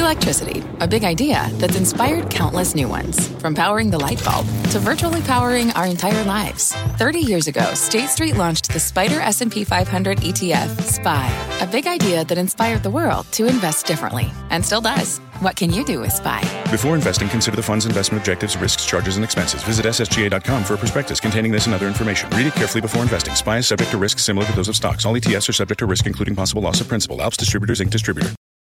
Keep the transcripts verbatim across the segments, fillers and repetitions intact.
Electricity, a big idea that's inspired countless new ones. From powering the light bulb to virtually powering our entire lives. thirty years ago, State Street launched the Spider S and P five hundred E T F, S P Y. A big idea that inspired the world to invest differently. And still does. What can you do with S P Y? Before investing, consider the fund's investment objectives, risks, charges, and expenses. Visit S S G A dot com for a prospectus containing this and other information. Read it carefully before investing. S P Y is subject to risks similar to those of stocks. All E T Fs are subject to risk, including possible loss of principal. Alps Distributors, Incorporated Distributor.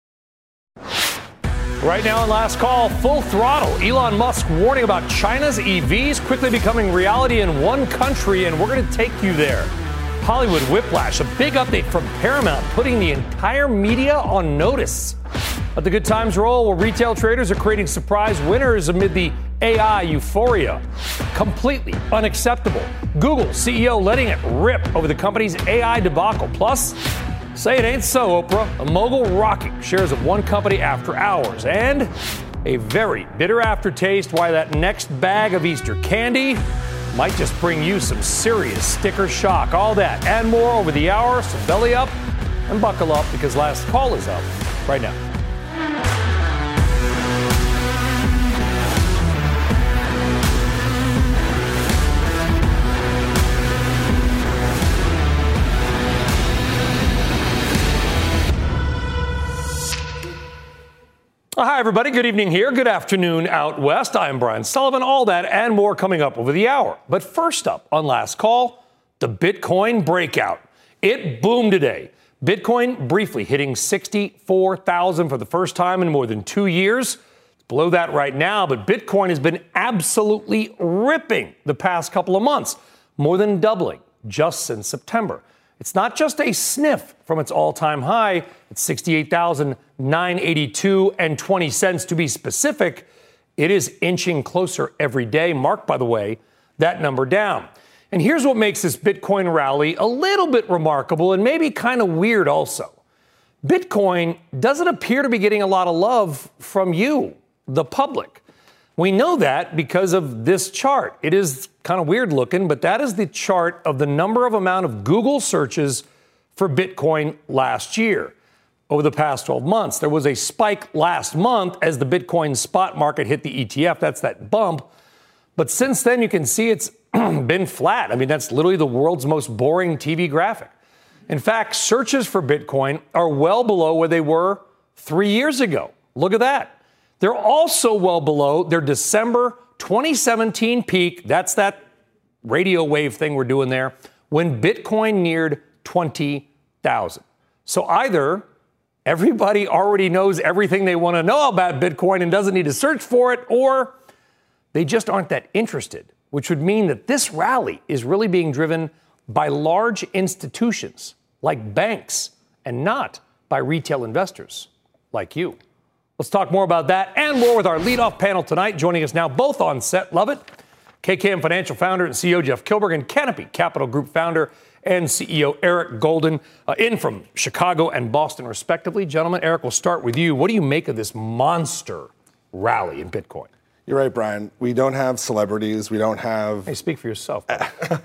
Right now on Last Call, full throttle. Elon Musk warning about China's E Vs quickly becoming reality in one country, and we're going to take you there. Hollywood whiplash, a big update from Paramount, putting the entire media on notice. Let the good times roll, where retail traders are creating surprise winners amid the A I euphoria. Completely unacceptable. Google C E O letting it rip over the company's A I debacle. Plus, say it ain't so, Oprah. A mogul rocking shares of one company after hours. And a very bitter aftertaste why that next bag of Easter candy might just bring you some serious sticker shock. All that and more over the hour. So belly up and buckle up, because Last Call is up right now. Hi, everybody. Good evening here. Good afternoon out west. I'm Brian Sullivan. All that and more coming up over the hour. But first up on Last Call, the Bitcoin breakout. It boomed today. Bitcoin briefly hitting sixty-four thousand for the first time in more than two years. It's below that right now, but Bitcoin has been absolutely ripping the past couple of months, more than doubling just since September. It's not just a sniff from its all-time high at sixty-eight thousand nine hundred eighty-two and twenty cents to be specific. It is inching closer every day. Mark, by the way, that number down. And here's what makes this Bitcoin rally a little bit remarkable and maybe kind of weird also. Bitcoin doesn't appear to be getting a lot of love from you, the public. We know that because of this chart. It is kind of weird looking, but that is the chart of the number of amount of Google searches for Bitcoin last year. Over the past twelve months, there was a spike last month as the Bitcoin spot market hit the E T F. That's that bump. But since then, you can see it's been flat. I mean, that's literally the world's most boring T V graphic. In fact, searches for Bitcoin are well below where they were three years ago. Look at that. They're also well below their December twenty seventeen peak. That's that radio wave thing we're doing there, when Bitcoin neared twenty thousand. So either everybody already knows everything they want to know about Bitcoin and doesn't need to search for it, or they just aren't that interested, which would mean that this rally is really being driven by large institutions like banks and not by retail investors like you. Let's talk more about that and more with our leadoff panel tonight. Joining us now, both on set, love it, K K M Financial founder and C E O Jeff Kilberg, and Canopy Capital Group founder and C E O Eric Golden, uh, in from Chicago and Boston, respectively. Gentlemen, Eric, we'll start with you. What do you make of this monster rally in Bitcoin? You're right, Brian. We don't have celebrities. We don't have... Hey, speak for yourself. We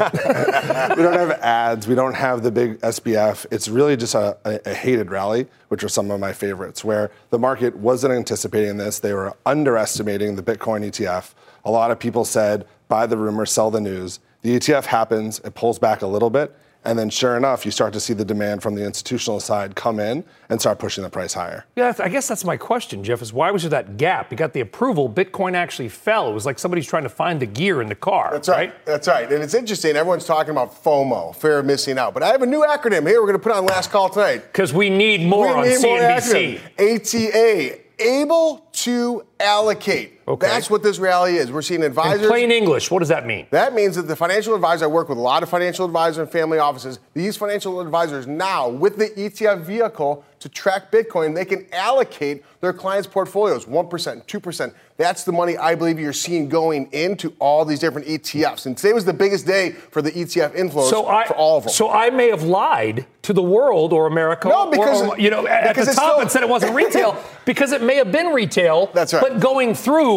don't have ads. We don't have the big S B F. It's really just a, a, a hated rally, which are some of my favorites, where the market wasn't anticipating this. They were underestimating the Bitcoin E T F. A lot of people said, buy the rumor, sell the news. The E T F happens. It pulls back a little bit. And then sure enough, you start to see the demand from the institutional side come in and start pushing the price higher. Yeah, I guess that's my question, Jeff, is why was there that gap? You got the approval, Bitcoin actually fell. It was like somebody's trying to find the gear in the car. That's right. right? That's right. And it's interesting. Everyone's talking about FOMO, fear of missing out. But I have a new acronym here we're going to put on Last Call tonight. Because we need more we on need C N B C. More A T A, able to allocate. Okay. That's what this rally is. We're seeing advisors. In plain English, what does that mean? That means that the financial advisor, I work with a lot of financial advisors and family offices. These financial advisors now, with the E T F vehicle to track Bitcoin, they can allocate their clients' portfolios, one percent, two percent. That's the money I believe you're seeing going into all these different E T Fs. And today was the biggest day for the E T F inflows so I, for all of them. So I may have lied to the world or America. No, because or, or, you know, at the top still, and said it wasn't retail because it may have been retail. That's right. But going through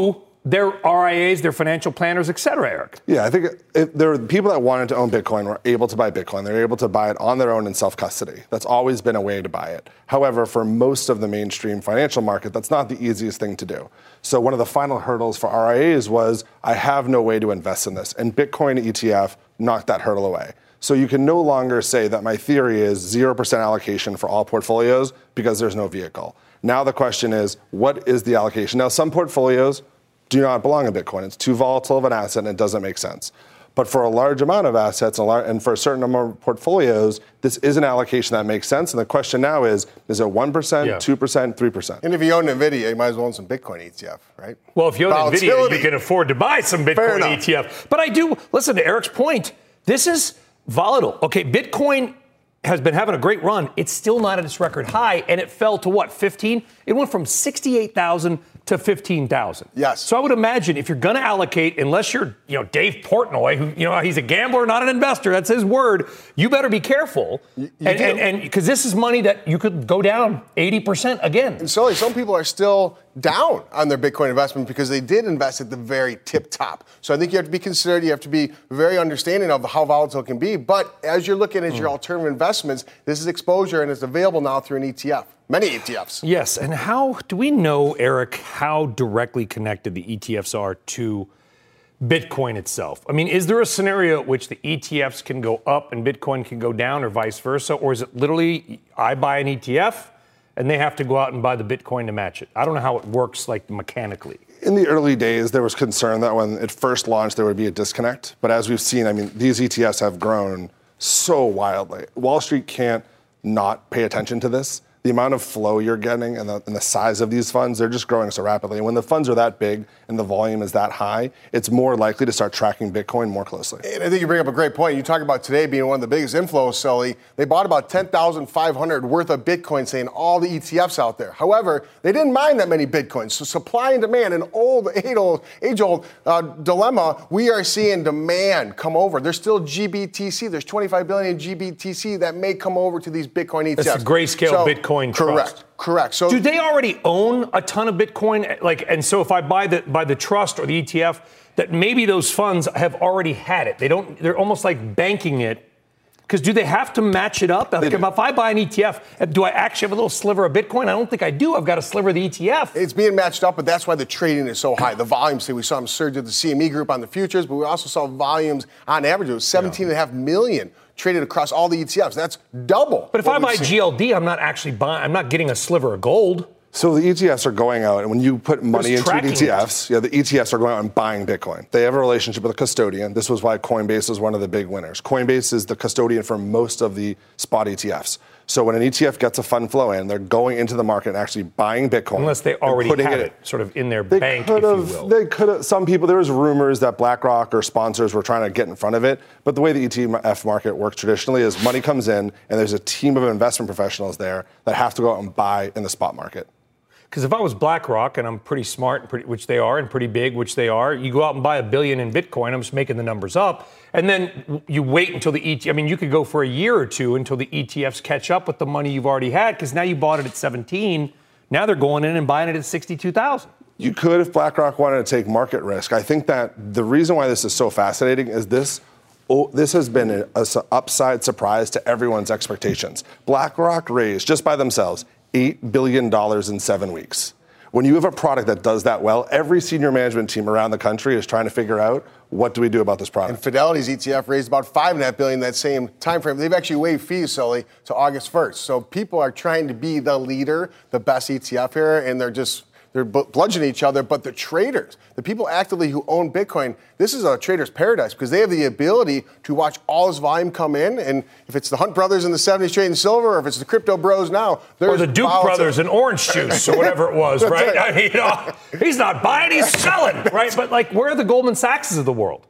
their R I As, their financial planners, et cetera, Eric. Yeah, I think if there were people that wanted to own Bitcoin were able to buy Bitcoin. They were able to buy it on their own in self-custody. That's always been a way to buy it. However, for most of the mainstream financial market, that's not the easiest thing to do. So one of the final hurdles for R I As was, I have no way to invest in this. And Bitcoin E T F knocked that hurdle away. So you can no longer say that my theory is zero percent allocation for all portfolios because there's no vehicle. Now the question is, what is the allocation? Now, some portfolios do not belong in Bitcoin. It's too volatile of an asset and it doesn't make sense. But for a large amount of assets and for a certain number of portfolios, this is an allocation that makes sense. And the question now is, is it one percent, yeah. two percent, three percent? And if you own NVIDIA, you might as well own some Bitcoin E T F, right? Well, if you own NVIDIA, you can afford to buy some Bitcoin E T F. But I do, listen to Eric's point, this is volatile. Okay, Bitcoin has been having a great run. It's still not at its record high, and it fell to what, fifteen? It went from sixty-eight thousand to fifteen thousand. Yes. So I would imagine if you're going to allocate, unless you're, you know, Dave Portnoy, who, you know, he's a gambler, not an investor, that's his word, you better be careful. You, you and and because this is money that you could go down eighty percent again. And so some people are still down on their Bitcoin investment because they did invest at the very tip top. So I think you have to be considered, you have to be very understanding of how volatile it can be. But as you're looking at mm. your alternative investments, this is exposure and it's available now through an E T F. Many E T Fs. Yes, and how do we know, Eric, how directly connected the E T Fs are to Bitcoin itself? I mean, is there a scenario at which the E T Fs can go up and Bitcoin can go down or vice versa? Or is it literally I buy an E T F and they have to go out and buy the Bitcoin to match it? I don't know how it works, like, mechanically. In the early days, there was concern that when it first launched, there would be a disconnect. But as we've seen, I mean, these E T Fs have grown so wildly. Wall Street can't not pay attention to this. The amount of flow you're getting and the, and the size of these funds, they're just growing so rapidly. And when the funds are that big and the volume is that high, it's more likely to start tracking Bitcoin more closely. And I think you bring up a great point. You talk about today being one of the biggest inflows, Sully. They bought about ten thousand five hundred worth of Bitcoin, saying all the E T Fs out there. However, they didn't mine that many Bitcoins. So supply and demand, an old, age-old, age-old uh, dilemma, we are seeing demand come over. There's still G B T C. There's twenty-five billion G B T C that may come over to these Bitcoin E T Fs. That's the Grayscale so, Bitcoin Trust. Correct. Correct. So do they already own a ton of Bitcoin? Like, and so if I buy the buy the trust or the E T F, that maybe those funds have already had it. They don't. They're almost like banking it. Because do they have to match it up? Like, if I buy an E T F, do I actually have a little sliver of Bitcoin? I don't think I do. I've got a sliver of the E T F. It's being matched up, but that's why the trading is so high. The volumes, see, we saw them surge at the C M E group on the futures, but we also saw volumes on average. It was seventeen point five million traded across all the E T Fs. That's double. But if I buy G L D, I'm not actually buying, I'm not getting a sliver of gold. So the E T Fs are going out, and when you put money into the E T Fs, it. yeah, the E T Fs are going out and buying Bitcoin. They have a relationship with a custodian. This was why Coinbase was one of the big winners. Coinbase is the custodian for most of the spot E T Fs. So when an E T F gets a fund flow in, they're going into the market and actually buying Bitcoin. Unless they already have it, it sort of in their they bank, if you will. They could have. Some people, there was rumors that BlackRock or sponsors were trying to get in front of it. But the way the E T F market works traditionally is money comes in, and there's a team of investment professionals there that have to go out and buy in the spot market. Because if I was BlackRock, and I'm pretty smart, and pretty, which they are, and pretty big, which they are, you go out and buy a billion in Bitcoin. I'm just making the numbers up. And then you wait until the E T F, I mean, you could go for a year or two until the E T Fs catch up with the money you've already had, because now you bought it at seventeen. Now they're going in and buying it at sixty-two thousand. You could if BlackRock wanted to take market risk. I think that the reason why this is so fascinating is this. Oh, this has been an upside surprise to everyone's expectations. BlackRock raised, just by themselves, eight billion dollars in seven weeks. When you have a product that does that well, every senior management team around the country is trying to figure out, what do we do about this product? And Fidelity's E T F raised about five point five billion dollars that same time frame. They've actually waived fees, Sully, to August first. So people are trying to be the leader, the best E T F here, and they're just they're bludgeoning each other. But the traders, the people actively who own Bitcoin, this is a trader's paradise because they have the ability to watch all this volume come in. And if it's the Hunt brothers in the seventies trading silver, or if it's the crypto bros now, there's or the Duke brothers in orange juice or whatever it was, right? I mean, you know, he's not buying, he's selling, right? But like, where are the Goldman Sachses of the world?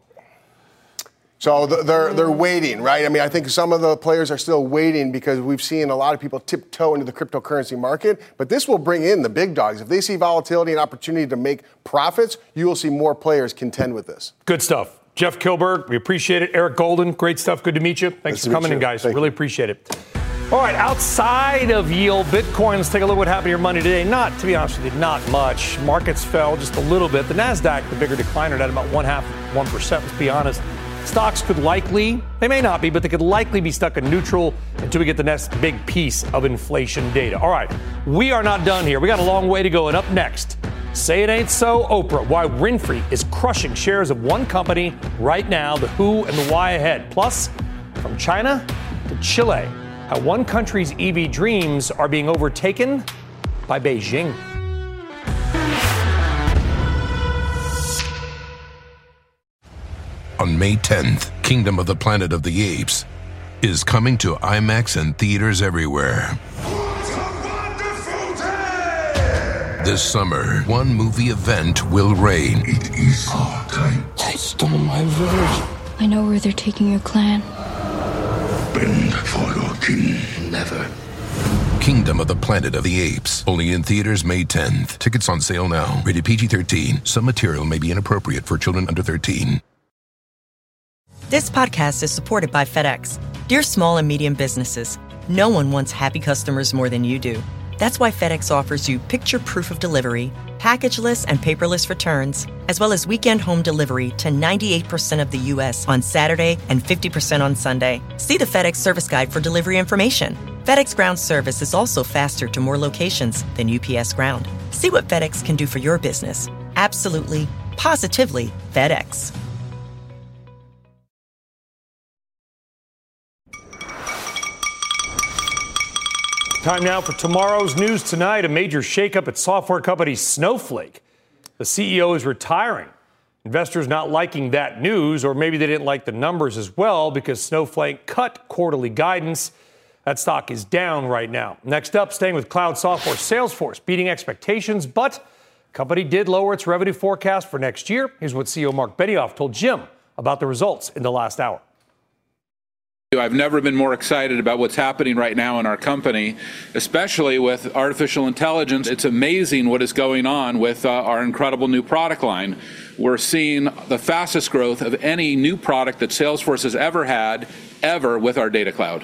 So they're they're waiting, right? I mean, I think some of the players are still waiting because we've seen a lot of people tiptoe into the cryptocurrency market. But this will bring in the big dogs. If they see volatility and opportunity to make profits, you will see more players contend with this. Good stuff. Jeff Kilberg, we appreciate it. Eric Golden, great stuff. Good to meet you. Thanks nice for coming in, guys. Thank really you. appreciate it. All right, outside of yield, Bitcoin, let's take a look at what happened to your money today. Not, to be honest with you, not much. Markets fell just a little bit. The NASDAQ, the bigger decliner, at about one half, one percent, let's be honest. Stocks could likely, they may not be, but they could likely be stuck in neutral until we get the next big piece of inflation data. All right, we are not done here. We got a long way to go. And up next, Say It Ain't So, Oprah, why Winfrey is crushing shares of one company right now, the who and the why ahead. Plus, from China to Chile, how one country's E V dreams are being overtaken by Beijing. On May tenth, Kingdom of the Planet of the Apes is coming to IMAX and theaters everywhere. What a wonderful day! This summer, one movie event will reign. It is our time. They stole my virgin. I know where they're taking your clan. Bend for your king. Never. Kingdom of the Planet of the Apes. Only in theaters May tenth. Tickets on sale now. Rated P G thirteen. Some material may be inappropriate for children under thirteen. This podcast is supported by FedEx. Dear small and medium businesses, no one wants happy customers more than you do. That's why FedEx offers you picture proof of delivery, packageless and paperless returns, as well as weekend home delivery to ninety-eight percent of the U S on Saturday and fifty percent on Sunday. See the FedEx service guide for delivery information. FedEx Ground service is also faster to more locations than U P S Ground. See what FedEx can do for your business. Absolutely, positively FedEx. Time now for tomorrow's news tonight. A major shakeup at software company Snowflake. The C E O is retiring. Investors not liking that news, or maybe they didn't like the numbers as well because Snowflake cut quarterly guidance. That stock is down right now. Next up, staying with cloud software, Salesforce beating expectations, but the company did lower its revenue forecast for next year. Here's what C E O Mark Benioff told Jim about the results in the last hour. I've never been more excited about what's happening right now in our company, especially with artificial intelligence. It's amazing what is going on with uh, our incredible new product line. We're seeing the fastest growth of any new product that Salesforce has ever had, ever, with our data cloud.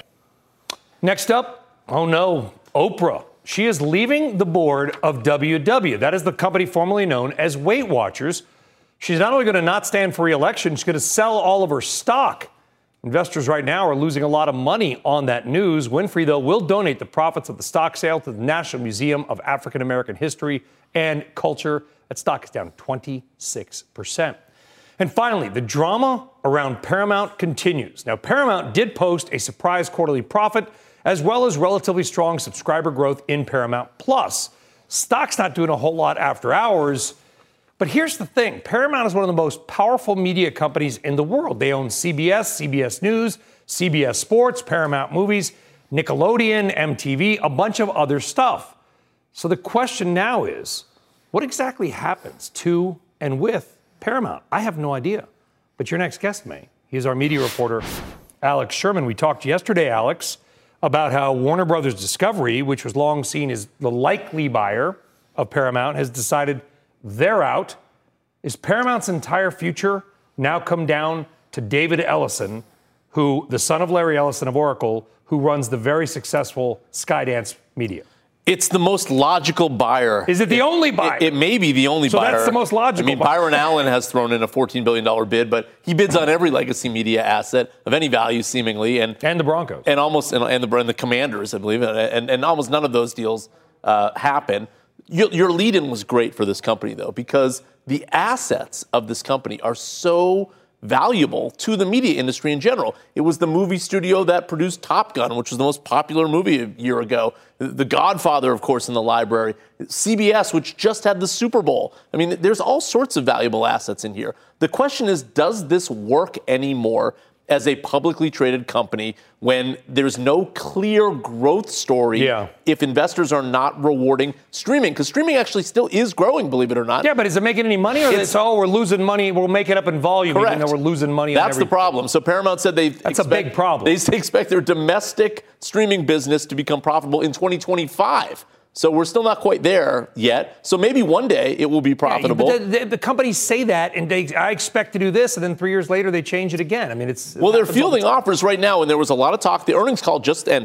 Next up, oh no, Oprah. She is leaving the board of W W. That is the company formerly known as Weight Watchers. She's not only going to not stand for re-election, she's going to sell all of her stock. Investors right now are losing a lot of money on that news. Winfrey, though, will donate the profits of the stock sale to the National Museum of African American History and Culture. That stock is down twenty-six percent. And finally, the drama around Paramount continues. Now, Paramount did post a surprise quarterly profit, as well as relatively strong subscriber growth in Paramount Plus. Stock's not doing a whole lot after hours. But here's the thing. Paramount is one of the most powerful media companies in the world. They own C B S, C B S News, C B S Sports, Paramount Movies, Nickelodeon, M T V, a bunch of other stuff. So the question now is, what exactly happens to and with Paramount? I have no idea. But your next guest may. He's our media reporter, Alex Sherman. We talked yesterday, Alex, about how Warner Brothers Discovery, which was long seen as the likely buyer of Paramount, has decided they're out. Is Paramount's entire future now come down to David Ellison, who, the son of Larry Ellison of Oracle, who runs the very successful Skydance Media? It's the most logical buyer. Is it the it, only buyer? It, it may be the only so buyer. So that's the most logical I mean, buyer. Byron Allen has thrown in a fourteen billion dollars bid, but he bids on every legacy media asset of any value, seemingly. And, and the Broncos. And almost, and, and, the, and the Commanders, I believe. And, and almost none of those deals uh, happen. Your, your lead-in was great for this company, though, because the assets of this company are so valuable to the media industry in general. It was the movie studio that produced Top Gun, which was the most popular movie a year ago. The Godfather, of course, in the library. C B S, which just had the Super Bowl. I mean, there's all sorts of valuable assets in here. The question is, does this work anymore as a publicly traded company when there's no clear growth story yeah. if investors are not rewarding streaming? Because streaming actually still is growing, believe it or not. Yeah, but is it making any money? Or it's, it's oh, we're losing money, we'll make it up in volume, correct. even though we're losing money That's on every... the problem. So Paramount said they That's expect, a big problem. They expect their domestic streaming business to become profitable in twenty twenty-five. So we're still not quite there yet. So maybe one day it will be profitable. Yeah, but the, the, the companies say that, and they, I expect to do this, and then three years later they change it again. I mean, it's well, they're fielding offers right now, and there was a lot of talk. The earnings call just ended.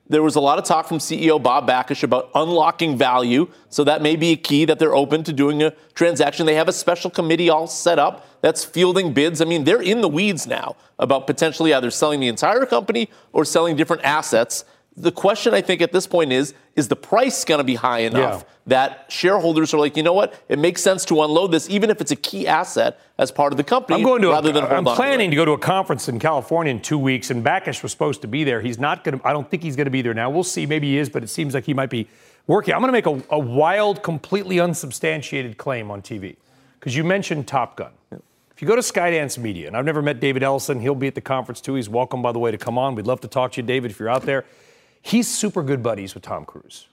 There was a lot of talk from C E O Bob Bakish about unlocking value. So that may be a key that they're open to doing a transaction. They have a special committee all set up that's fielding bids. I mean, they're in the weeds now about potentially either selling the entire company or selling different assets. The question, I think, at this point is, is the price going to be high enough yeah. that shareholders are like, you know what, it makes sense to unload this, even if it's a key asset as part of the company. I'm going to. Rather A, than hold I'm on planning to, to go to a conference in California in two weeks, and Bakish was supposed to be there. He's not going to. I don't think he's going to be there now. We'll see. Maybe he is, but it seems like he might be working. I'm going to make a, a wild, completely unsubstantiated claim on T V because you mentioned Top Gun. Yeah. If you go to Skydance Media, and I've never met David Ellison, he'll be at the conference too. He's welcome, by the way, to come on. We'd love to talk to you, David, if you're out there. He's super good buddies with Tom Cruise.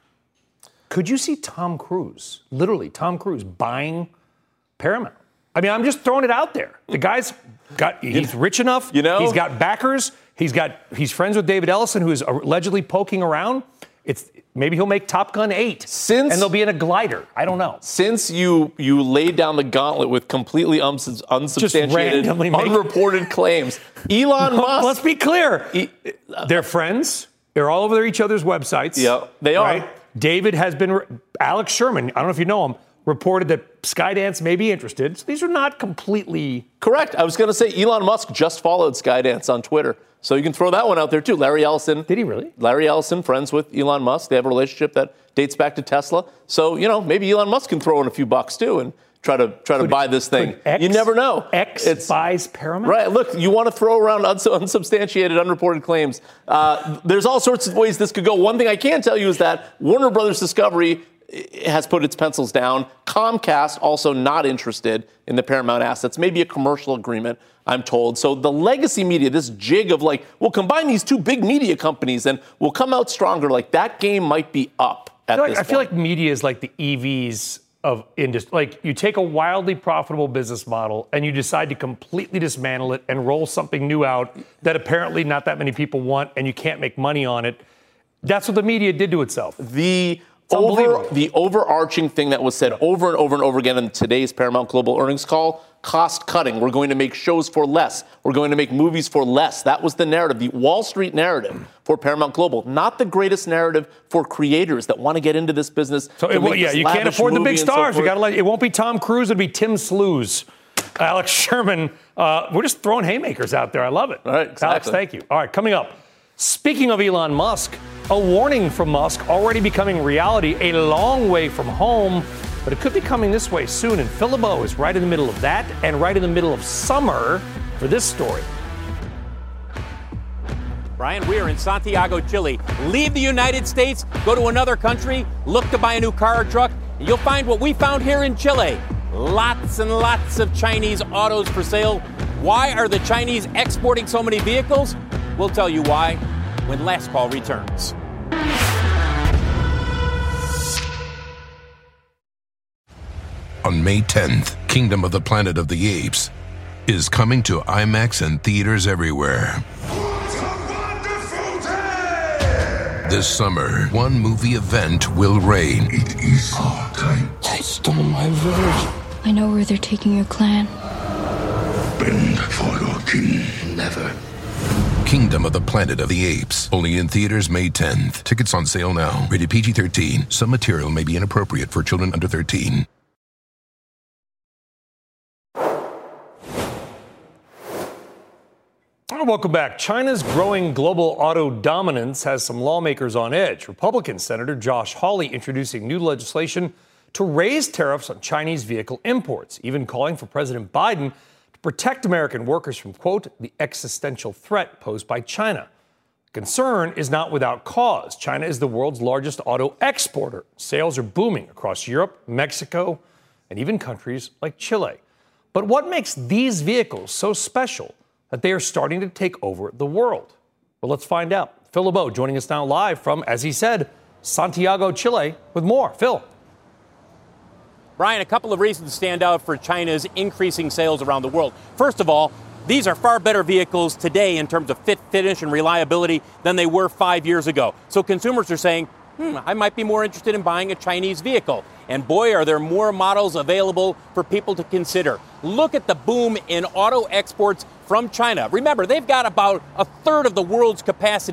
Could you see Tom Cruise, literally Tom Cruise, buying Paramount? I mean, I'm just throwing it out there. The guy's got, he's rich enough. You know, he's got backers. He's got, he's friends with David Ellison, who is allegedly poking around. It's maybe he'll make Top Gun eight, since, and they'll be in a glider. I don't know. Since you you laid down the gauntlet with completely uns- unsubstantiated, unreported claims, Elon Musk. Let's be clear. He, they're friends. They're all over each other's websites. Yeah, they are. Right? David has been, Alex Sherman, I don't know if you know him, reported that Skydance may be interested. So these are not completely correct. I was going to say Elon Musk just followed Skydance on Twitter. So you can throw that one out there, too. Larry Ellison. Did he really? Larry Ellison, friends with Elon Musk. They have a relationship that dates back to Tesla. So, you know, maybe Elon Musk can throw in a few bucks, too, and try to try could, to buy this thing. X, you never know. X it's, buys Paramount? Right. Look, you want to throw around uns- unsubstantiated, unreported claims. Uh, there's all sorts of ways this could go. One thing I can tell you is that Warner Brothers Discovery has put its pencils down. Comcast also not interested in the Paramount assets. Maybe a commercial agreement, I'm told. So the legacy media, this jig of like, we'll combine these two big media companies and we'll come out stronger. Like that game might be up at I feel this like, point. I feel like media is like the E Vs of industry. Like you take a wildly profitable business model and you decide to completely dismantle it and roll something new out that apparently not that many people want and you can't make money on it. That's what the media did to itself. The over, the overarching thing that was said over and over and over again in today's Paramount Global earnings call, cost cutting. We're going to make shows for less. We're going to make movies for less. That was the narrative, the Wall Street narrative for Paramount Global. Not the greatest narrative for creators that want to get into this business. So it will, yeah, you can't afford the big stars. So you got to let. It won't be Tom Cruise. It'll be Tim Slews, Alex Sherman. Uh, we're just throwing haymakers out there. I love it. All right, exactly. Alex, thank you. All right, coming up. Speaking of Elon Musk, a warning from Musk already becoming reality a long way from home, but it could be coming this way soon. And Phil LeBeau is right in the middle of that and right in the middle of summer for this story. Brian, we are in Santiago, Chile. Leave the United States, go to another country, look to buy a new car or truck, and you'll find what we found here in Chile. Lots and lots of Chinese autos for sale. Why are the Chinese exporting so many vehicles? We'll tell you why when Last Call returns. On May tenth, Kingdom of the Planet of the Apes is coming to IMAX and theaters everywhere. This summer, one movie event will reign. It is our time. They stole my village. I know where they're taking your clan. Bend for your king. Never. Kingdom of the Planet of the Apes. Only in theaters May tenth. Tickets on sale now. Rated P G thirteen. Some material may be inappropriate for children under thirteen. Welcome back. China's growing global auto dominance has some lawmakers on edge. Republican Senator Josh Hawley introducing new legislation to raise tariffs on Chinese vehicle imports, even calling for President Biden to protect American workers from, quote, the existential threat posed by China. Concern is not without cause. China is the world's largest auto exporter. Sales are booming across Europe, Mexico, and even countries like Chile. But what makes these vehicles so special that they are starting to take over the world? Well, let's find out. Phil LeBeau joining us now live from, as he said, Santiago, Chile, with more. Phil. Brian, a couple of reasons stand out for China's increasing sales around the world. First of all, these are far better vehicles today in terms of fit, finish, and reliability than they were five years ago. So consumers are saying, hmm, I might be more interested in buying a Chinese vehicle. And boy, are there more models available for people to consider. Look at the boom in auto exports from China. Remember, they've got about a third of the world's capacity.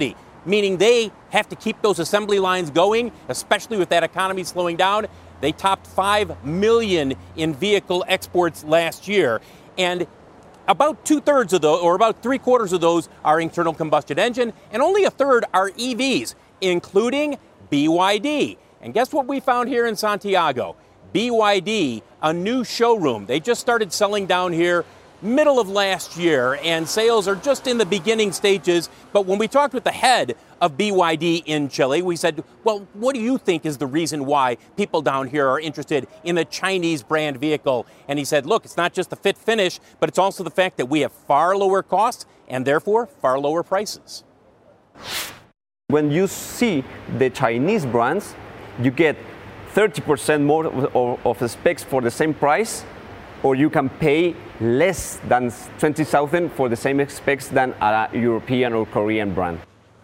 meaning they have to keep those assembly lines going, especially with that economy slowing down. They topped five million in vehicle exports last year. And about two-thirds of those, or about three-quarters of those, are internal combustion engine, and only a third are E Vs, including B Y D. And guess what we found here in Santiago? B Y D, a new showroom. They just started selling down here middle of last year, and sales are just in the beginning stages. But when we talked with the head of B Y D in Chile, we said, well, what do you think is the reason why people down here are interested in a Chinese brand vehicle? And he said, look, it's not just the fit finish, but it's also the fact that we have far lower costs and therefore far lower prices. When you see the Chinese brands, you get thirty percent more of, of the specs for the same price, or you can pay less than twenty thousand for the same specs than a European or Korean brand.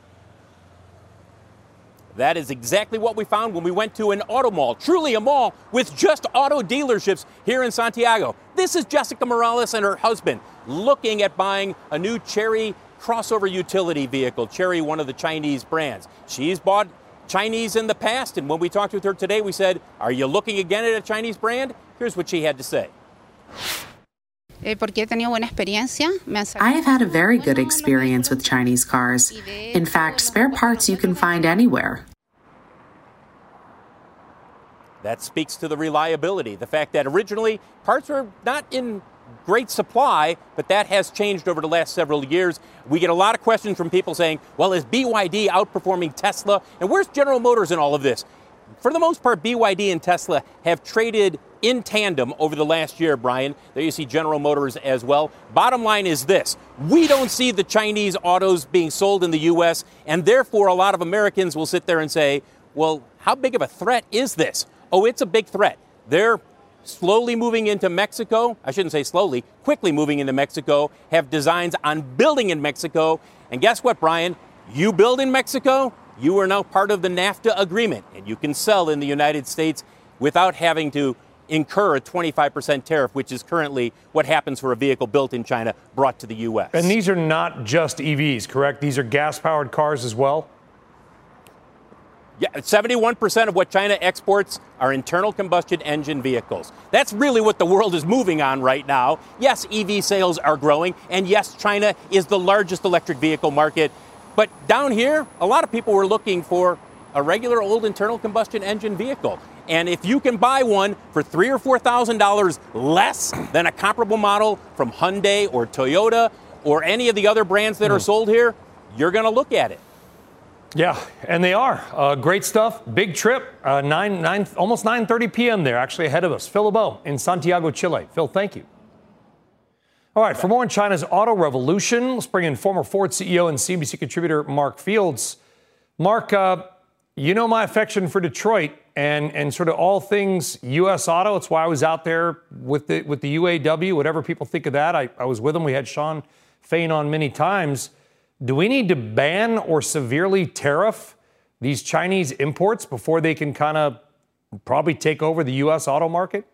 That is exactly what we found when we went to an auto mall, truly a mall with just auto dealerships here in Santiago. This is Jessica Morales and her husband looking at buying a new Chery crossover utility vehicle, Chery, one of the Chinese brands. She's bought Chinese in the past, and when we talked with her today, we said, are you looking again at a Chinese brand? Here's what she had to say. I have had a very good experience with Chinese cars. In fact, spare parts you can find anywhere. That speaks to the reliability, the fact that originally parts were not in great supply, but that has changed over the last several years. We get a lot of questions from people saying, well, is B Y D outperforming Tesla? And where's General Motors in all of this? For the most part, B Y D and Tesla have traded in tandem over the last year, Brian. There you see General Motors as well. Bottom line is this. We don't see the Chinese autos being sold in the U S, and therefore a lot of Americans will sit there and say, well, how big of a threat is this? Oh, it's a big threat. They're slowly moving into Mexico. I shouldn't say slowly, quickly moving into Mexico, have designs on building in Mexico. And guess what, Brian? You build in Mexico, you are now part of the NAFTA agreement, and you can sell in the United States without having to incur a twenty-five percent tariff, which is currently what happens for a vehicle built in China brought to the U S. And these are not just E Vs, correct? These are gas-powered cars as well? Yeah, seventy-one percent of what China exports are internal combustion engine vehicles. That's really what the world is moving on right now. Yes, E V sales are growing, and yes, China is the largest electric vehicle market. But down here, a lot of people were looking for a regular old internal combustion engine vehicle. And if you can buy one for three or four thousand dollars less than a comparable model from Hyundai or Toyota or any of the other brands that mm. are sold here, you're going to look at it. Yeah, and they are. Uh, great stuff. Big trip. Uh, nine, nine, almost nine thirty p.m. there, actually ahead of us. Phil LeBeau in Santiago, Chile. Phil, thank you. All right, for more on China's auto revolution, let's bring in former Ford C E O and C N B C contributor Mark Fields. Mark, uh, you know my affection for Detroit and, and sort of all things U S auto. It's why I was out there with the, with the U A W, whatever people think of that. I, I was with them. We had Sean Fain on many times. Do we need to ban or severely tariff these Chinese imports before they can kind of probably take over the U S auto market?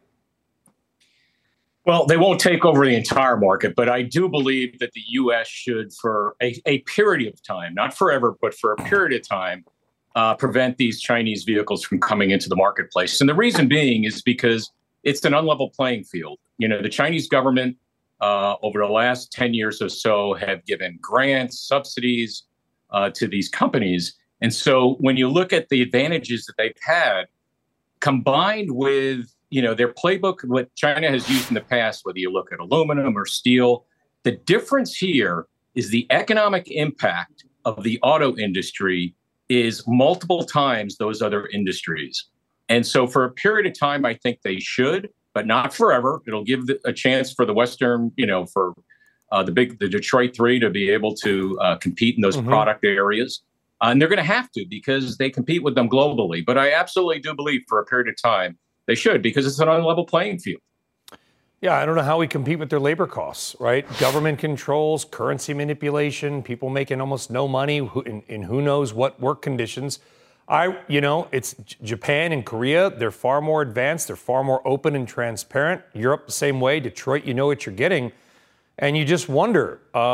Well, they won't take over the entire market, but I do believe that the U S should, for a, a period of time, not forever, but for a period of time, uh, prevent these Chinese vehicles from coming into the marketplace. And the reason being is because it's an unlevel playing field. You know, the Chinese government uh, over the last ten years or so have given grants, subsidies uh, to these companies. And so when you look at the advantages that they've had, combined with you know, their playbook, what China has used in the past, whether you look at aluminum or steel, the difference here is the economic impact of the auto industry is multiple times those other industries. And so for a period of time, I think they should, but not forever. It'll give a chance for the Western, you know, for uh, the big, the Detroit Three to be able to uh, compete in those mm-hmm. product areas. Uh, and they're going to have to because they compete with them globally. But I absolutely do believe for a period of time, they should, because it's an unlevel playing field. Yeah, I don't know how we compete with their labor costs, right? Government controls, currency manipulation, people making almost no money in, in who knows what work conditions. I, you know, it's Japan and Korea. They're far more advanced. They're far more open and transparent. Europe, the same way. Detroit, you know what you're getting. And you just wonder, uh,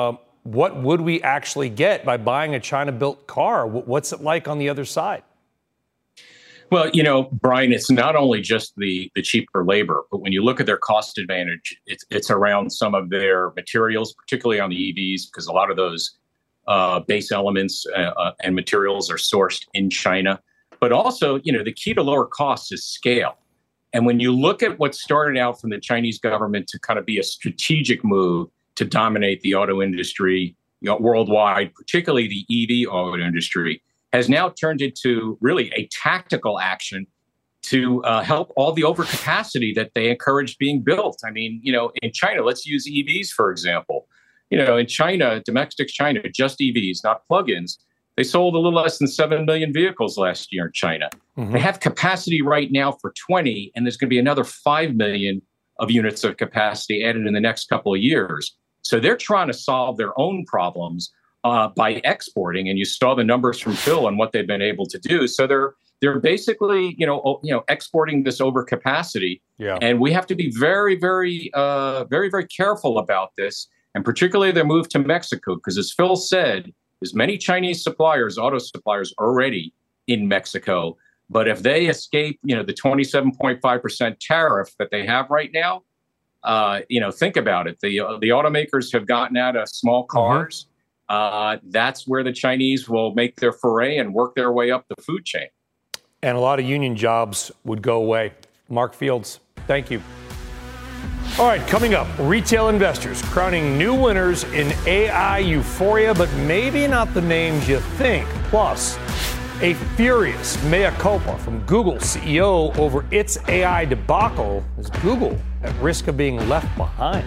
what would we actually get by buying a China-built car? What's it like on the other side? Well, you know, Brian, it's not only just the the cheaper labor, but when you look at their cost advantage, it's it's around some of their materials, particularly on the E Vs, because a lot of those uh, base elements uh, and materials are sourced in China. But also, you know, the key to lower costs is scale. And when you look at what started out from the Chinese government to kind of be a strategic move to dominate the auto industry, you know, worldwide, particularly the E V auto industry, has now turned into really a tactical action to uh, help all the overcapacity that they encouraged being built. I mean, you know, in China, let's use E Vs, for example. You know, in China, domestic China, just E Vs, not plug-ins, they sold a little less than seven million vehicles last year in China. Mm-hmm. They have capacity right now for twenty, and there's going to be another five million of units of capacity added in the next couple of years. So they're trying to solve their own problems Uh, by exporting, and you saw the numbers from Phil and what they've been able to do. So they're they're basically, you know, you know, exporting this overcapacity. Yeah. And we have to be very, very, uh, very, very careful about this, and particularly their move to Mexico, because as Phil said, there's many Chinese suppliers, auto suppliers, already in Mexico. But if they escape, you know, the twenty-seven point five percent tariff that they have right now, uh, you know, think about it. The uh, the automakers have gotten out of small cars. Mm-hmm. Uh, that's where the Chinese will make their foray and work their way up the food chain. And a lot of union jobs would go away. Mark Fields, thank you. All right, coming up, retail investors crowning new winners in A I euphoria, but maybe not the names you think. Plus, a furious mea culpa from Google C E O over its A I debacle. Is Google at risk of being left behind?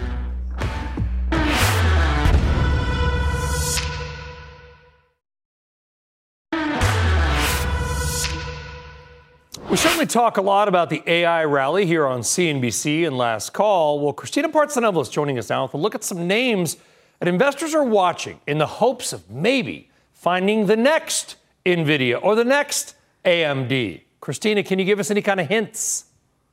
We certainly talk a lot about the A I rally here on C N B C and Last Call. Well, Christina Partsinevelos joining us now with a look at some names that investors are watching in the hopes of maybe finding the next NVIDIA or the next A M D. Christina, can you give us any kind of hints?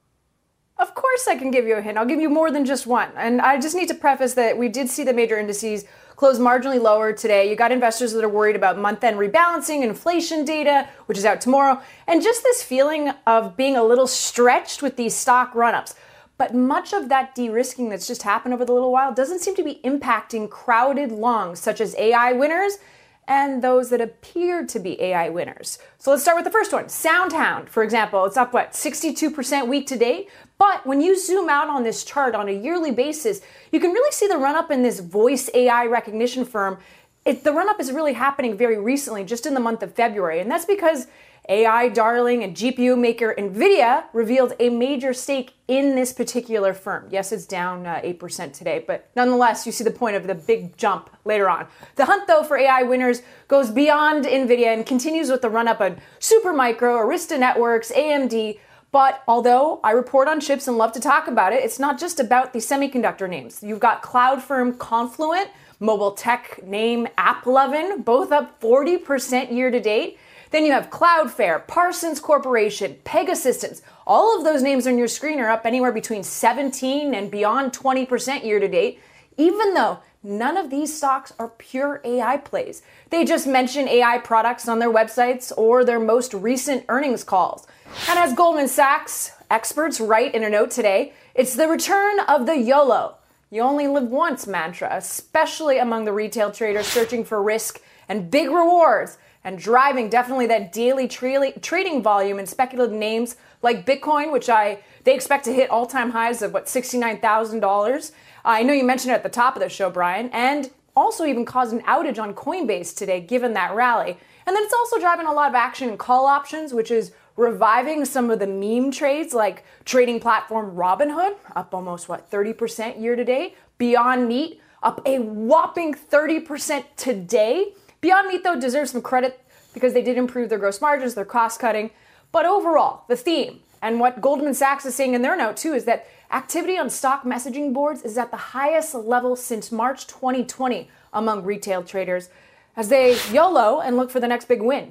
Of course I can give you a hint. I'll give you more than just one. And I just need to preface that we did see the major indices close marginally lower today. You got investors that are worried about month-end rebalancing, inflation data, which is out tomorrow, and just this feeling of being a little stretched with these stock run-ups. But much of that de-risking that's just happened over the little while doesn't seem to be impacting crowded longs, such as A I winners and those that appear to be A I winners. So let's start with the first one. SoundHound, for example, it's up, what, sixty-two percent week to date? But when you zoom out on this chart on a yearly basis, you can really see the run-up in this voice A I recognition firm. It, the run-up is really happening very recently, just in the month of February. And that's because A I darling and G P U maker NVIDIA revealed a major stake in this particular firm. Yes, it's down uh, eight percent today, but nonetheless, you see the point of the big jump later on. The hunt, though, for A I winners goes beyond NVIDIA and continues with the run-up on Supermicro, Arista Networks, A M D. But although I report on chips and love to talk about it, it's not just about the semiconductor names. You've got cloud firm Confluent, mobile tech name AppLovin, both up forty percent year to date. Then you have Cloudflare, Parsons Corporation, Pegasystems. All of those names on your screen are up anywhere between seventeen and beyond twenty percent year to date, even though none of these stocks are pure A I plays. They just mention A I products on their websites or their most recent earnings calls. And as Goldman Sachs experts write in a note today, it's the return of the YOLO, you only live once mantra, especially among the retail traders searching for risk and big rewards, and driving definitely that daily tra- trading volume in speculative names like Bitcoin, which I they expect to hit all-time highs of, what, sixty-nine thousand dollars. I know you mentioned it at the top of the show, Brian, and also even caused an outage on Coinbase today, given that rally. And then it's also driving a lot of action in call options, which is reviving some of the meme trades like trading platform Robinhood, up almost, what, thirty percent year to date. Beyond Meat, up a whopping thirty percent today. Beyond Meat, though, deserves some credit because they did improve their gross margins, their cost cutting. But overall, the theme, and what Goldman Sachs is saying in their note too, is that activity on stock messaging boards is at the highest level since March twenty twenty among retail traders as they YOLO and look for the next big win.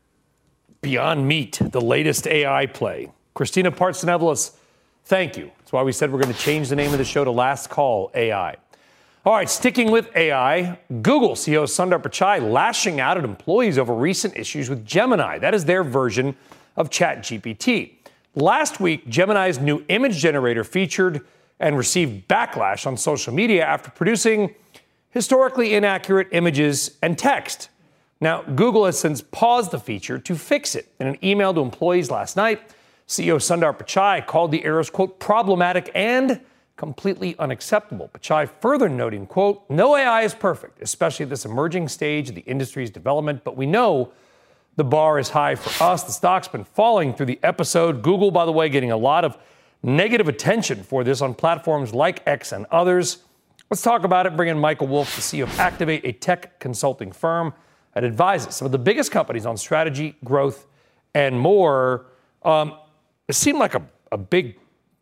Beyond Meat, the latest A I play. Christina Partsinevelos, thank you. That's why we said we're going to change the name of the show to Last Call A I. All right, sticking with A I, Google C E O Sundar Pichai lashing out at employees over recent issues with Gemini. That is their version of ChatGPT. Last week, Gemini's new image generator featured and received backlash on social media after producing historically inaccurate images and text. Now, Google has since paused the feature to fix it. In an email to employees last night, C E O Sundar Pichai called the errors, quote, problematic and completely unacceptable. Pichai further noting, quote, no A I is perfect, especially at this emerging stage of the industry's development, but we know the bar is high for us. The stock's been falling through the episode. Google, by the way, getting a lot of negative attention for this on platforms like X and others. Let's talk about it. Bring in Michael Wolff, the C E O of Activate, a tech consulting firm that advises some of the biggest companies on strategy, growth, and more. Um, it seemed like a, a big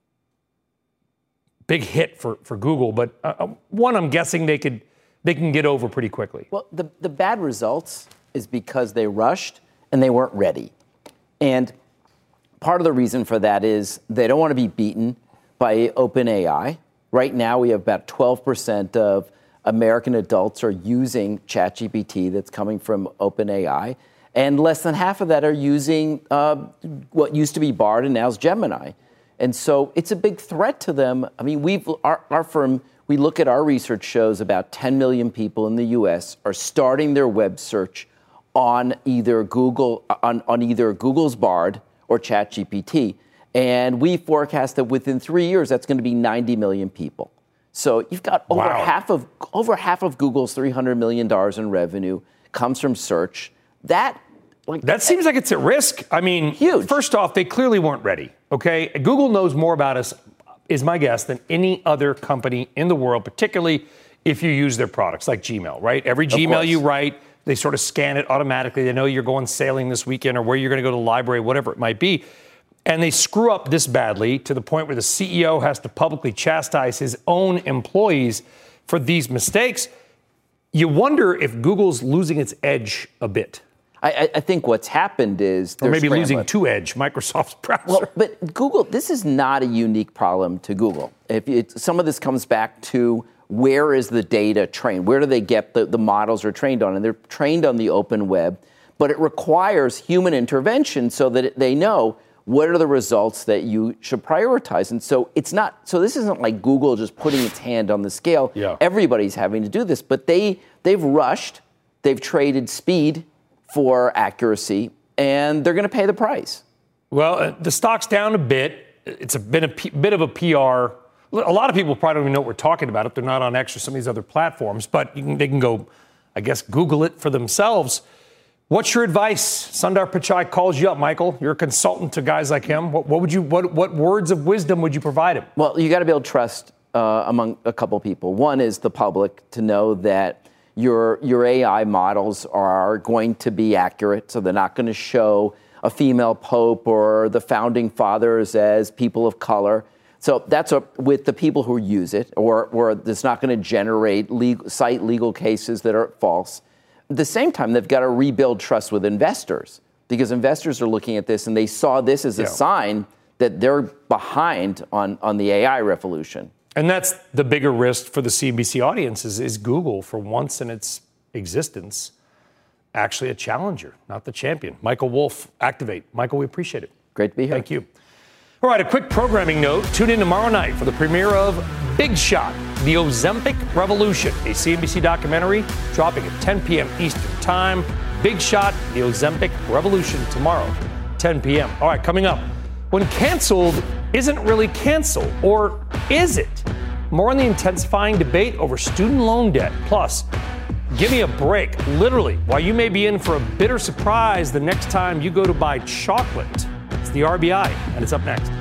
Big hit for, for Google, but uh, one I'm guessing they could they can get over pretty quickly. Well, the, the bad results is because they rushed and they weren't ready. And part of the reason for that is they don't want to be beaten by OpenAI. Right now, we have about twelve percent of American adults are using ChatGPT that's coming from OpenAI, and less than half of that are using uh, what used to be Bard and now is Gemini. And so it's a big threat to them. I mean, we've our, our firm, we look at our research shows about ten million people in the U S are starting their web search on either Google, on, on either Google's Bard or ChatGPT. And we forecast that within three years, that's going to be ninety million people. So you've got over Wow. half of over half of Google's three hundred million dollars in revenue comes from search. That Like, that seems like it's at risk. I mean, huge. First off, they clearly weren't ready. Okay, Google knows more about us, is my guess, than any other company in the world, particularly if you use their products like Gmail, right? Every Of Gmail course. you write, they sort of scan it automatically. They know you're going sailing this weekend or where you're going to go to the library, whatever it might be. And they screw up this badly to the point where the C E O has to publicly chastise his own employees for these mistakes. You wonder if Google's losing its edge a bit. I, I think what's happened is Or they're maybe losing scrambling. to edge, Microsoft's browser. Well, but Google, this is not a unique problem to Google. If it, some of this comes back to where is the data trained? Where do they get the, the models are trained on? And they're trained on the open web, but it requires human intervention so that it, they know what are the results that you should prioritize. And so it's not, so this isn't like Google just putting its hand on the scale. Yeah. Everybody's having to do this, but they, they've rushed, they've traded speed for accuracy, and they're going to pay the price. Well, uh, the stock's down a bit. It's a been a P- bit of a P R. A lot of people probably don't even know what we're talking about if they're not on X or some of these other platforms, but you can, they can go, I guess, Google it for themselves. What's your advice? Sundar Pichai calls you up, Michael. You're a consultant to guys like him. What, what would you? What, what words of wisdom would you provide him? Well, you got to build trust uh, among a couple people. One is the public to know that your your A I models are going to be accurate, so they're not going to show a female pope or the founding fathers as people of color. So that's a, with the people who use it, or, or it's not going to generate legal, cite legal cases that are false. At the same time, they've got to rebuild trust with investors, because investors are looking at this and they saw this as a Yeah. sign that they're behind on, on the A I revolution. And that's the bigger risk for the C N B C audience is, is Google, for once in its existence, actually a challenger, not the champion. Michael Wolff, Activate. Michael, we appreciate it. Great to be here. Thank you. All right, a quick programming note. Tune in tomorrow night for the premiere of Big Shot, The Ozempic Revolution, a C N B C documentary dropping at ten p.m. Eastern Time. Big Shot, The Ozempic Revolution tomorrow, ten p.m. All right, coming up. When canceled isn't really canceled, or is it? More on the intensifying debate over student loan debt. Plus, give me a break, literally, while you may be in for a bitter surprise the next time you go to buy chocolate. It's the R B I, and it's up next.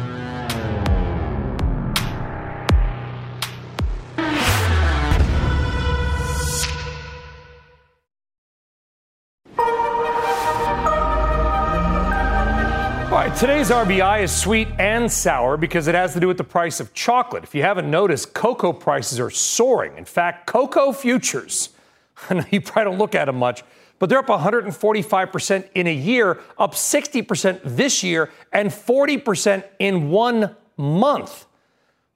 All right, today's R B I is sweet and sour because it has to do with the price of chocolate. If you haven't noticed, cocoa prices are soaring. In fact, cocoa futures, I know you probably don't look at them much, but they're up one hundred forty-five percent in a year, up sixty percent this year, and forty percent in one month.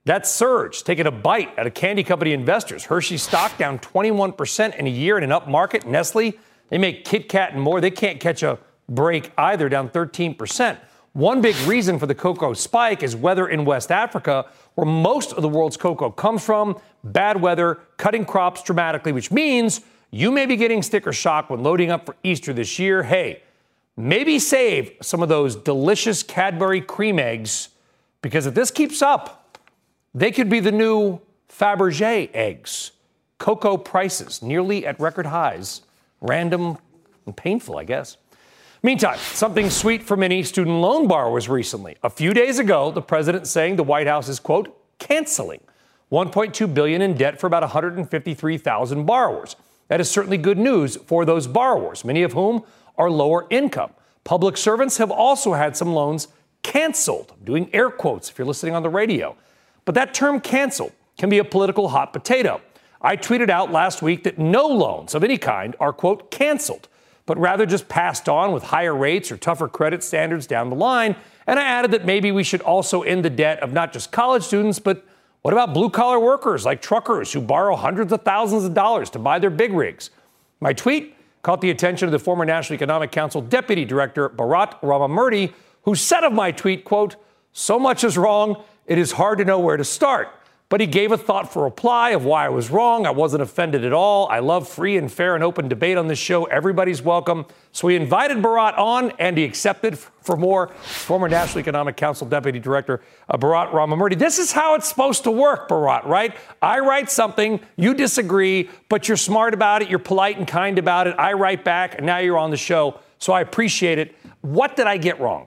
That surge, taking a bite out of candy company investors. Hershey stock down twenty-one percent in a year in an up market. Nestle, they make Kit Kat and more. They can't catch a break either, down thirteen percent. One big reason for the cocoa spike is weather in West Africa, where most of the world's cocoa comes from. Bad weather, cutting crops dramatically, which means you may be getting sticker shock when loading up for Easter this year. Hey, maybe save some of those delicious Cadbury cream eggs, because if this keeps up, they could be the new Fabergé eggs. Cocoa prices nearly at record highs. Random and painful, I guess. Meantime, something sweet for many student loan borrowers recently. A few days ago, the president saying the White House is, quote, canceling one point two billion dollars in debt for about one hundred fifty-three thousand borrowers. That is certainly good news for those borrowers, many of whom are lower income. Public servants have also had some loans canceled. I'm doing air quotes if you're listening on the radio. But that term canceled can be a political hot potato. I tweeted out last week that no loans of any kind are, quote, canceled, but rather just passed on with higher rates or tougher credit standards down the line. And I added that maybe we should also end the debt of not just college students, but what about blue-collar workers like truckers who borrow hundreds of thousands of dollars to buy their big rigs? My tweet caught the attention of the former National Economic Council Deputy Director Bharat Ramamurthy, who said of my tweet, quote, so much is wrong, it is hard to know where to start. But he gave a thoughtful reply of why I was wrong. I wasn't offended at all. I love free and fair and open debate on this show. Everybody's welcome. So we invited Bharat on, and he accepted. For more, former National Economic Council Deputy Director uh, Bharat Ramamurthy. This is how it's supposed to work, Bharat, right? I write something, you disagree, but you're smart about it, you're polite and kind about it. I write back, and now you're on the show. So I appreciate it. What did I get wrong?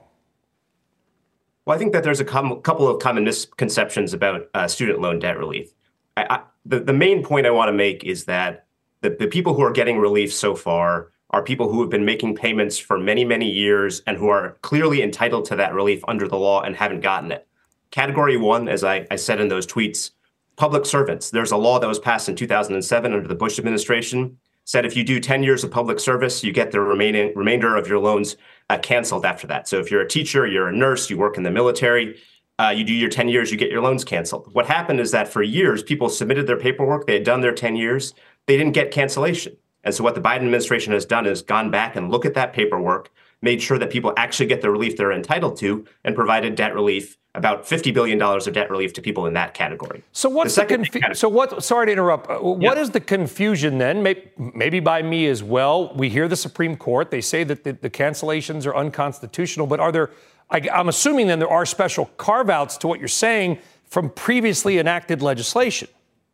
Well, I think that there's a com- couple of common misconceptions about uh, student loan debt relief. I, I, the, the main point I want to make is that the, the people who are getting relief so far are people who have been making payments for many, many years and who are clearly entitled to that relief under the law and haven't gotten it. Category one, as I, I said in those tweets, public servants. There's a law that was passed in two thousand seven under the Bush administration, said if you do ten years of public service, you get the remaining remainder of your loans uh, canceled after that. So if you're a teacher, you're a nurse, you work in the military, uh, you do your ten years, you get your loans canceled. What happened is that for years, people submitted their paperwork, they had done their ten years, they didn't get cancellation. And so what the Biden administration has done is gone back and looked at that paperwork, made sure that people actually get the relief they're entitled to, and provided debt relief, about fifty billion dollars of debt relief to people in that category. So what's the, the confu- So what? Sorry to interrupt. Uh, what yeah. is the confusion then? Maybe, maybe by me as well. We hear the Supreme Court. They say that the, the cancellations are unconstitutional. But are there? I, I'm assuming then there are special carve-outs to what you're saying from previously enacted legislation.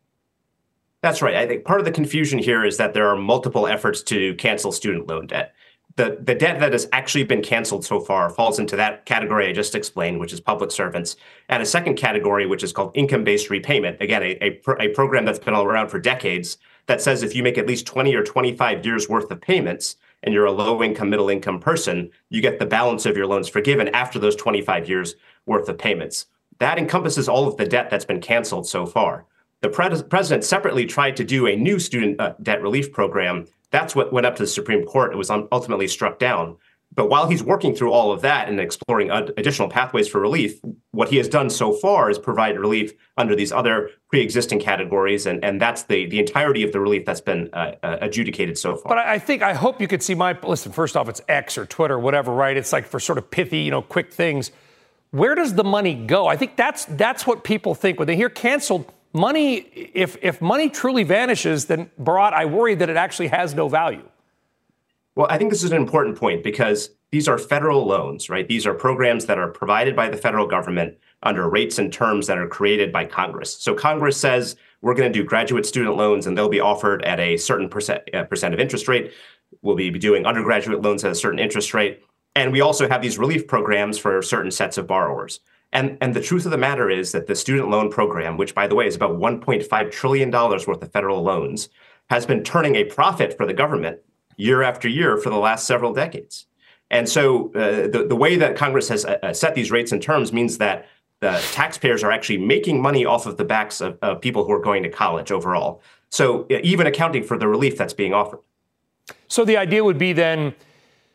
That's right. I think part of the confusion here is that there are multiple efforts to cancel student loan debt. The, the debt that has actually been canceled so far falls into that category I just explained, which is public servants, and a second category, which is called income-based repayment. Again, a, a, a program that's been around for decades that says if you make at least twenty or twenty-five years worth of payments and you're a low-income, middle-income person, you get the balance of your loans forgiven after those twenty-five years worth of payments. That encompasses all of the debt that's been canceled so far. The pre- president separately tried to do a new student uh, debt relief program. That's what went up to the Supreme Court. It was ultimately struck down. But while he's working through all of that and exploring ad- additional pathways for relief, what he has done so far is provide relief under these other pre-existing categories, and, and that's the, the entirety of the relief that's been uh, uh, adjudicated so far. But I think, I hope you could see my, listen, first off, it's X or Twitter, whatever, right? It's like for sort of pithy, you know, quick things. Where does the money go? I think that's that's what people think when they hear canceled. Money, if if money truly vanishes, then, Bharat, I worry that it actually has no value. Well, I think this is an important point because these are federal loans, right? These are programs that are provided by the federal government under rates and terms that are created by Congress. So Congress says we're going to do graduate student loans and they'll be offered at a certain percent, uh, percent of interest rate. We'll be doing undergraduate loans at a certain interest rate. And we also have these relief programs for certain sets of borrowers. And, and the truth of the matter is that the student loan program, which, by the way, is about one point five trillion dollars worth of federal loans, has been turning a profit for the government year after year for the last several decades. And so uh, the, the way that Congress has uh, set these rates and terms means that the taxpayers are actually making money off of the backs of, of people who are going to college overall. So uh, even accounting for the relief that's being offered. So the idea would be then,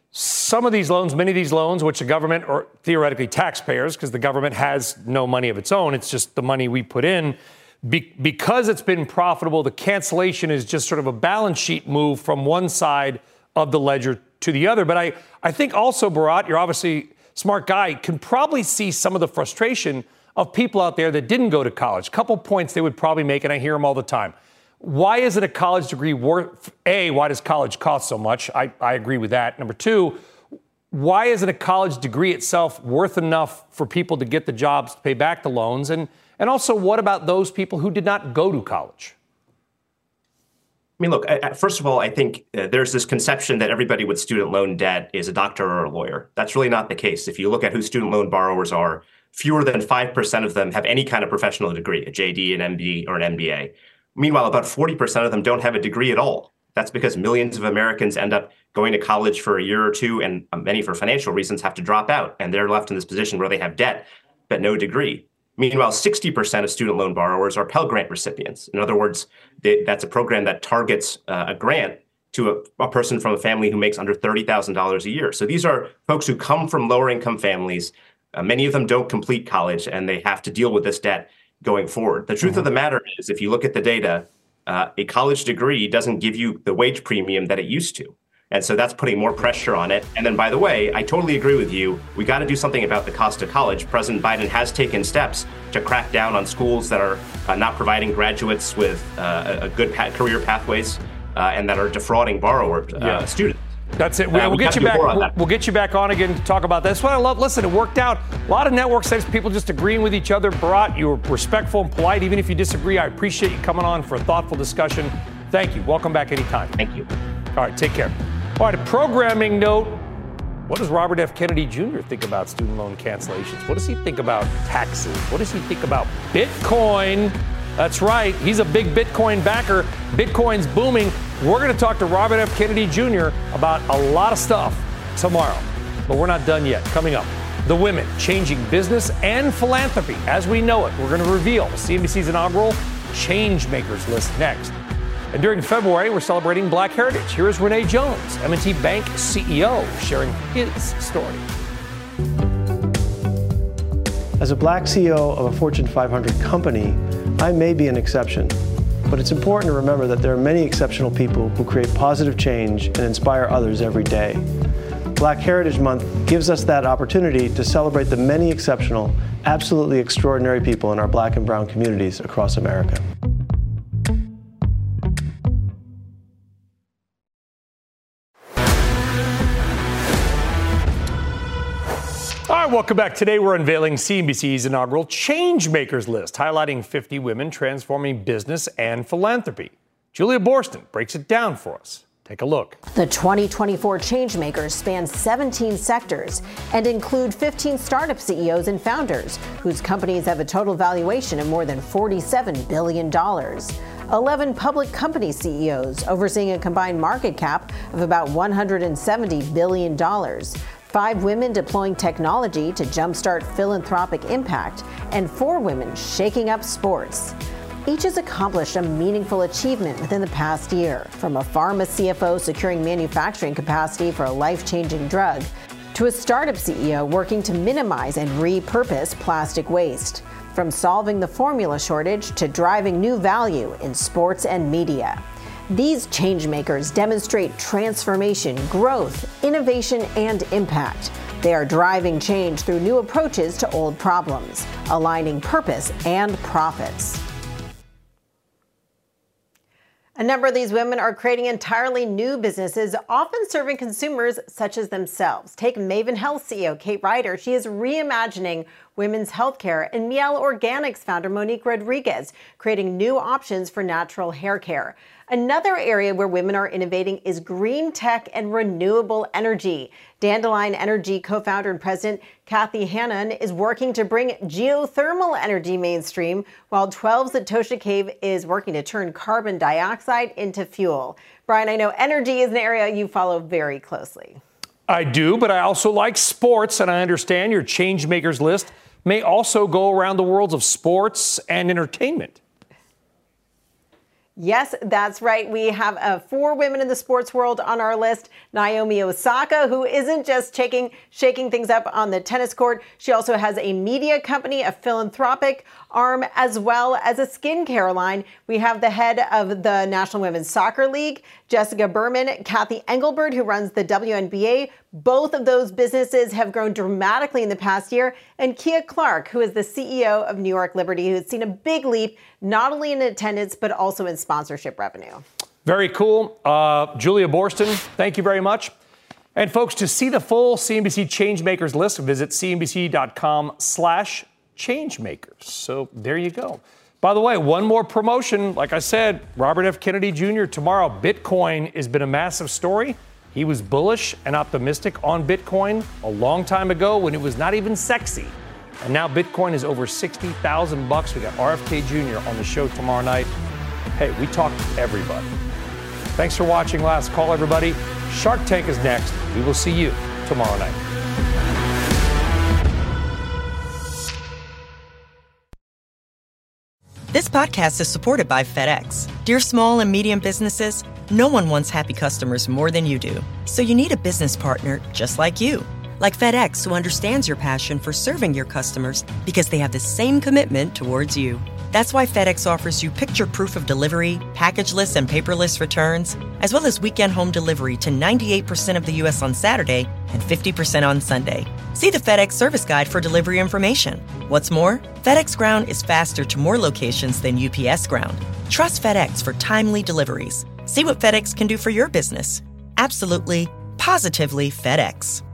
some of these loans, many of these loans, which the government or theoretically taxpayers, because the government has no money of its own, it's just the money we put in. Be- because it's been profitable, the cancellation is just sort of a balance sheet move from one side of the ledger to the other. But I, I think also, Bharat, you're obviously a smart guy, can probably see some of the frustration of people out there that didn't go to college. A couple points they would probably make, and I hear them all the time. Why is it a college degree worth, A, why does college cost so much? I, I agree with that. Number two, why isn't a college degree itself worth enough for people to get the jobs to pay back the loans? And, and also, what about those people who did not go to college? I mean, look, I, first of all, I think uh, there's this conception that everybody with student loan debt is a doctor or a lawyer. That's really not the case. If you look at who student loan borrowers are, fewer than five percent of them have any kind of professional degree, a J D, an M B, or an M B A. Meanwhile, about forty percent of them don't have a degree at all. That's because millions of Americans end up going to college for a year or two, and many for financial reasons have to drop out, and they're left in this position where they have debt but no degree. Meanwhile, sixty percent of student loan borrowers are Pell Grant recipients. In other words, they, that's a program that targets uh, a grant to a, a person from a family who makes under thirty thousand dollars a year. So these are folks who come from lower income families. Uh, many of them don't complete college, and they have to deal with this debt going forward. The truth mm-hmm. of the matter is, if you look at the data, uh, a college degree doesn't give you the wage premium that it used to. And so that's putting more pressure on it. And then, by the way, I totally agree with you. We got to do something about the cost of college. President Biden has taken steps to crack down on schools that are uh, not providing graduates with uh, a good pa- career pathways uh, and that are defrauding borrower uh, yeah. students. That's it. We'll, uh, we'll get you back. We'll, we'll get you back on again to talk about that. That's what I love. Listen, it worked out. A lot of network says people just agreeing with each other. Bharat, you were respectful and polite, even if you disagree. I appreciate you coming on for a thoughtful discussion. Thank you. Welcome back anytime. Thank you. All right, take care. All right, a programming note. What does Robert F. Kennedy Junior think about student loan cancellations? What does he think about taxes? What does he think about Bitcoin? That's right. He's a big Bitcoin backer. Bitcoin's booming. We're going to talk to Robert F. Kennedy Junior about a lot of stuff tomorrow. But we're not done yet. Coming up, the women changing business and philanthropy as we know it. We're going to reveal C N B C's inaugural Changemakers list next. And during February, we're celebrating Black Heritage. Here is Renee Jones, M and T Bank C E O, sharing his story. As a Black C E O of a Fortune five hundred company, I may be an exception. But it's important to remember that there are many exceptional people who create positive change and inspire others every day. Black Heritage Month gives us that opportunity to celebrate the many exceptional, absolutely extraordinary people in our Black and brown communities across America. All right, welcome back. Today we're unveiling C N B C's inaugural Changemakers list, highlighting fifty women transforming business and philanthropy. Julia Boorstin breaks it down for us. Take a look. The twenty twenty-four Changemakers span seventeen sectors and include fifteen startup C E Os and founders whose companies have a total valuation of more than forty-seven billion dollars. eleven public company C E Os overseeing a combined market cap of about one hundred seventy billion dollars. Five women deploying technology to jumpstart philanthropic impact, and four women shaking up sports. Each has accomplished a meaningful achievement within the past year, from a pharma C F O securing manufacturing capacity for a life-changing drug, to a startup C E O working to minimize and repurpose plastic waste. From solving the formula shortage to driving new value in sports and media. These changemakers demonstrate transformation, growth, innovation, and impact. They are driving change through new approaches to old problems, aligning purpose and profits. A number of these women are creating entirely new businesses, often serving consumers such as themselves. Take Maven Health C E O Kate Ryder. She is reimagining women's healthcare, and Miele Organics founder Monique Rodriguez, creating new options for natural hair care. Another area where women are innovating is green tech and renewable energy. Dandelion Energy co-founder and president Kathy Hannon is working to bring geothermal energy mainstream, while twelve's Etosha Cave is working to turn carbon dioxide into fuel. Brian, I know energy is an area you follow very closely. I do, but I also like sports, and I understand your Changemakers list may also go around the worlds of sports and entertainment. Yes, that's right. We have uh, four women in the sports world on our list. Naomi Osaka, who isn't just shaking, shaking things up on the tennis court. She also has a media company, a philanthropic arm, as well as a skincare line. We have the head of the National Women's Soccer League, Jessica Berman, Kathy Engelbert, who runs the W N B A. Both of those businesses have grown dramatically in the past year. And Kia Clark, who is the C E O of New York Liberty, who's seen a big leap, not only in attendance, but also in sponsorship revenue. Very cool. Uh, Julia Boorstin, thank you very much. And folks, to see the full C N B C Changemakers list, visit cnbc.com slash changemakers. So there you go. By the way, one more promotion. Like I said, Robert F. Kennedy Junior tomorrow. Bitcoin has been a massive story. He was bullish and optimistic on Bitcoin a long time ago when it was not even sexy. And now Bitcoin is over sixty thousand bucks. We got R F K Junior on the show tomorrow night. Hey, we talk to everybody. Thanks for watching Last Call, everybody. Shark Tank is next. We will see you tomorrow night. This podcast is supported by FedEx. Dear small and medium businesses, no one wants happy customers more than you do. So you need a business partner just like you. Like FedEx, who understands your passion for serving your customers because they have the same commitment towards you. That's why FedEx offers you picture proof of delivery, packageless and paperless returns, as well as weekend home delivery to ninety-eight percent of the U S on Saturday and fifty percent on Sunday. See the FedEx service guide for delivery information. What's more, FedEx Ground is faster to more locations than U P S Ground. Trust FedEx for timely deliveries. See what FedEx can do for your business. Absolutely, positively FedEx.